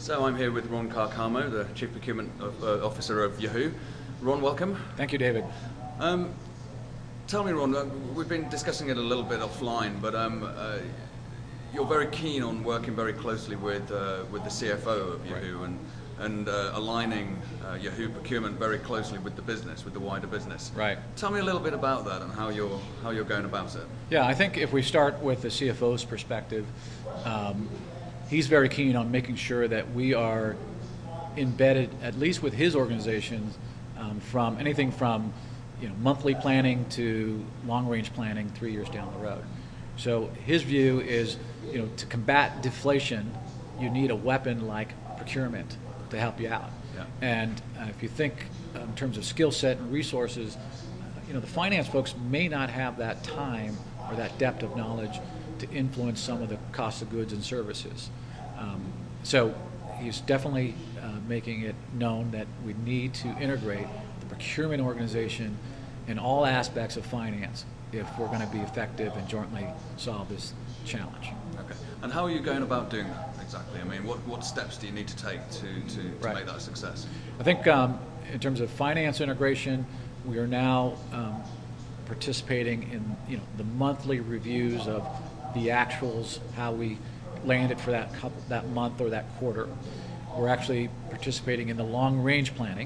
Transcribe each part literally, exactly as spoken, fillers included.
So I'm here with Ron Carcamo, the Chief Procurement of, uh, Officer of Yahoo. Ron, welcome. Thank you, David. Um, tell me, Ron, uh, we've been discussing it a little bit offline, but um, uh, you're very keen on working very closely with uh, with the C F O of Yahoo, right, and and uh, aligning uh, Yahoo procurement very closely with the business, with the wider business. Right. Tell me a little bit about that and how you're how you're going about it. Yeah, I think if we start with the C F O's perspective, um, he's very keen on making sure that we are embedded, at least with his organization, um, from anything from you know monthly planning to long-range planning three years down the road. So his view is, you know, to combat deflation, you need a weapon like procurement to help you out. Yeah. And uh, if you think uh, in terms of skill set and resources, uh, you know, the finance folks may not have that time or that depth of knowledge to influence some of the cost of goods and services. Um, so he's definitely uh, making it known that we need to integrate the procurement organization in all aspects of finance if we're going to be effective and jointly solve this challenge. Okay. And how are you going about doing that exactly? I mean, what, what steps do you need to take to, to, to right. make that a success? I think um, in terms of finance integration, we are now um, participating in you know the monthly reviews of the actuals, how we landed for that couple, that month or that quarter. We're actually participating in the long-range planning.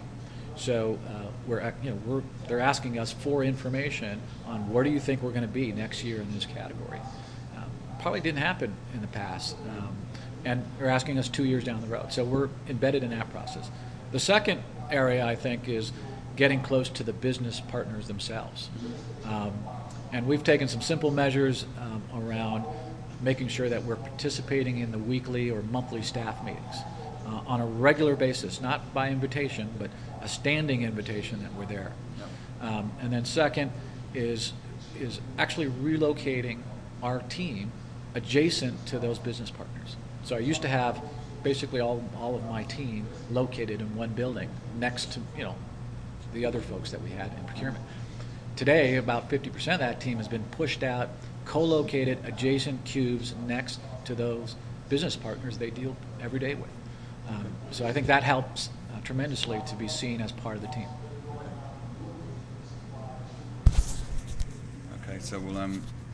So uh, we're, you know, we're, they're asking us for information on where do you think we're going to be next year in this category. Um, probably didn't happen in the past, um, and they're asking us two years down the road. So we're embedded in that process. The second area, I think, is getting close to the business partners themselves. Um, and we've taken some simple measures um, around making sure that we're participating in the weekly or monthly staff meetings uh, on a regular basis, not by invitation, but a standing invitation that we're there. Yep. Um, and then second is is actually relocating our team adjacent to those business partners. So I used to have basically all all of my team located in one building next to you know the other folks that we had in procurement. Today, about fifty percent of that team has been pushed out, co-located adjacent cubes next to those business partners they deal every day with. Um, so I think that helps uh, tremendously to be seen as part of the team. Okay, so we'll um,